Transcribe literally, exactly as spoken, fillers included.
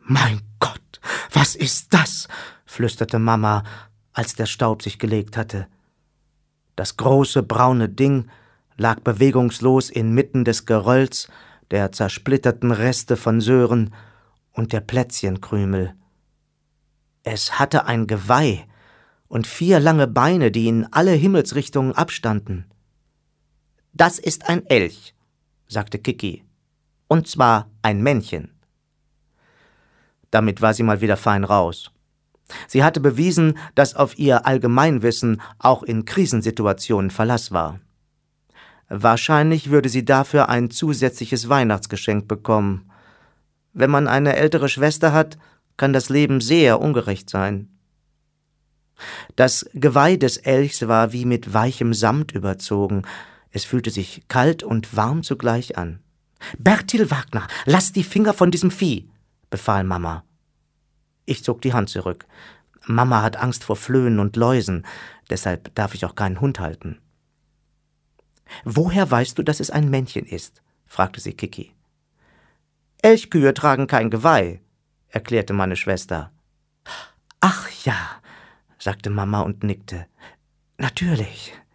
»Mein Gott, was ist das?« flüsterte Mama, als der Staub sich gelegt hatte. Das große braune Ding lag bewegungslos inmitten des Gerölls, der zersplitterten Reste von Söhren und der Plätzchenkrümel. Es hatte ein Geweih und vier lange Beine, die in alle Himmelsrichtungen abstanden. »Das ist ein Elch«, sagte Kiki, »und zwar ein Männchen.« Damit war sie mal wieder fein raus. Sie hatte bewiesen, dass auf ihr Allgemeinwissen auch in Krisensituationen Verlass war. Wahrscheinlich würde sie dafür ein zusätzliches Weihnachtsgeschenk bekommen. Wenn man eine ältere Schwester hat, kann das Leben sehr ungerecht sein. Das Geweih des Elchs war wie mit weichem Samt überzogen. Es fühlte sich kalt und warm zugleich an. »Bertil Wagner, lass die Finger von diesem Vieh«, befahl Mama. Ich zog die Hand zurück. Mama hat Angst vor Flöhen und Läusen, deshalb darf ich auch keinen Hund halten. »Woher weißt du, dass es ein Männchen ist?« fragte sie Kiki. »Elchkühe tragen kein Geweih«, erklärte meine Schwester. »Ach ja«, sagte Mama und nickte. »Natürlich.«